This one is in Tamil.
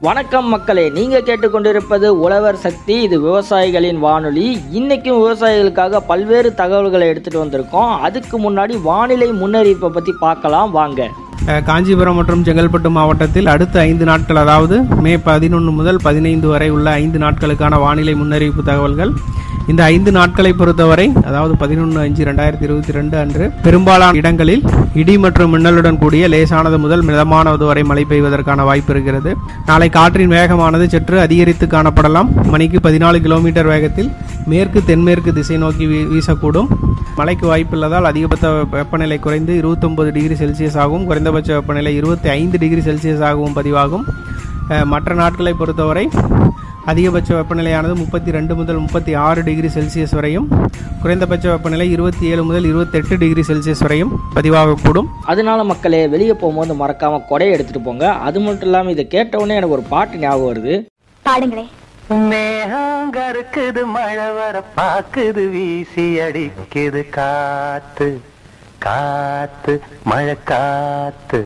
வணக்கம் மக்களே, நீங்க கேட்டுக்கொண்டிருப்பது உழவர் சக்தி. இது விவசாயிகளின் வானொலி. இன்னைக்கும் விவசாயிகளுக்காக பல்வேறு தகவல்களை எடுத்துட்டு வந்திருக்கோம். அதுக்கு முன்னாடி வானிலை முன்னறிவிப்பை பத்தி பார்க்கலாம் வாங்க. காஞ்சிபுரம் மற்றும் செங்கல்பட்டு மாவட்டத்தில் அடுத்த 5 நாட்கள், அதாவது மே 11 முதல் 15 வரை உள்ள 5 நாட்களுக்கான வானிலை முன்னறிவிப்பு தகவல்கள். இந்த 5 நாட்களை பொறுத்தவரை, அதாவது 11/5/2022 அன்று பெரும்பாலான இடங்களில் இடி மற்றும் மின்னலுடன் கூடிய லேசானது முதல் மிதமானது வரை மழை பெய்வதற்கான வாய்ப்பு இருக்கிறது. நாளை காற்றின் வேகமானது சற்று அதிகரித்து காணப்படலாம். மணிக்கு 14 கிலோமீட்டர் வேகத்தில் மேற்கு தென்மேற்கு திசை நோக்கி வீசக்கூடும். மழைக்கு வாய்ப்புள்ளதால் அதிகபட்ச வெப்பநிலை குறைந்து 29 டிகிரி செல்சியஸ் ஆகவும், குறைந்தபட்ச வெப்பநிலை 25 டிகிரி செல்சியஸ் ஆகவும் பதிவாகும். மற்ற நாட்களை பொறுத்தவரை அதிகபட்ச வெப்பநிலையானது 32 முதல் 36 டிகிரி செல்சியஸ் வரையும், குறைந்தபட்ச வெப்பநிலை 27 முதல் 28 டிகிரி செல்சியஸ் வரையும் பதிவாகக்கூடும். அதனால மக்களே, வெளியே போகும்போது மறக்காம கொடையை எடுத்துட்டு போங்க. அது மட்டும் இல்லாமல் இதை கேட்டவுடனே எனக்கு ஒரு பாட்டு ஞாபகம் வருது. பாடுங்களே. மேகங்கருக்குது, மழை வர பாக்குது, வீசி அடிக்குது காத்து, காத்து மழை காத்து.